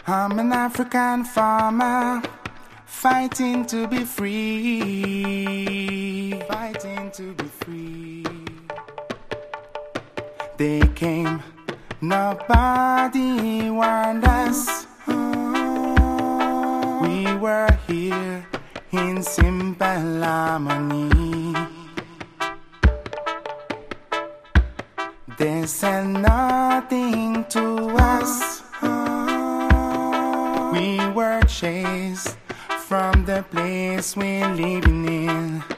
I'm an African farmer, fighting to be free, fighting to be free. They came, nobody warned us. We were here in simple harmony. They said nothing to us. We were chased from the place we're living in.